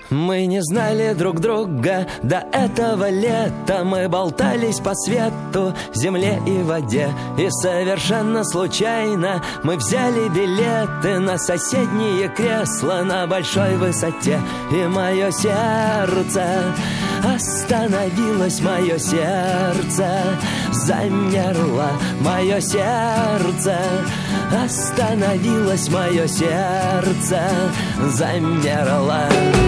Мы не знали друг друга до этого лета. Мы болтались по свету, земле и воде. И совершенно случайно мы взяли билеты на соседние кресла на большой высоте. И мое сердце остановилось, мое сердце замерло, мое сердце остановилось, мое сердце замерло.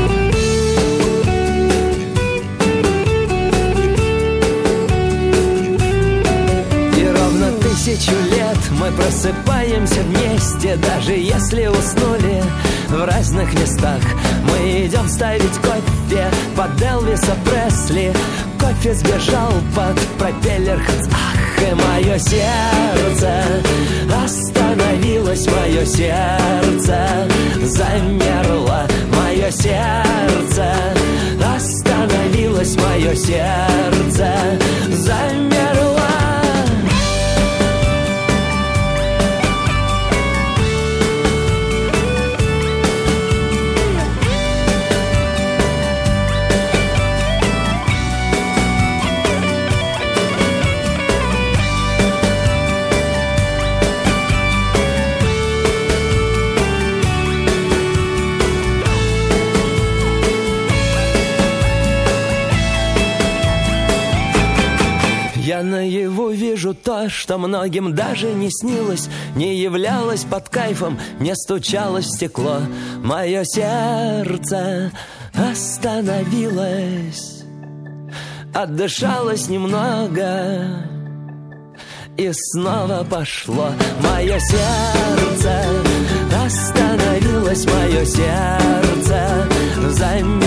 Тысячу лет мы просыпаемся вместе, даже если уснули в разных местах. Мы идем ставить кофе под Элвиса Пресли. Кофе сбежал под пропеллер Ах, и мое сердце остановилось, мое сердце замерло, мое сердце остановилось, мое сердце замерло. Я наяву вижу то, что многим даже не снилось, не являлось под кайфом, не стучалось в стекло. Мое сердце остановилось, отдышалось немного и снова пошло. Мое сердце остановилось, мое сердце замерло.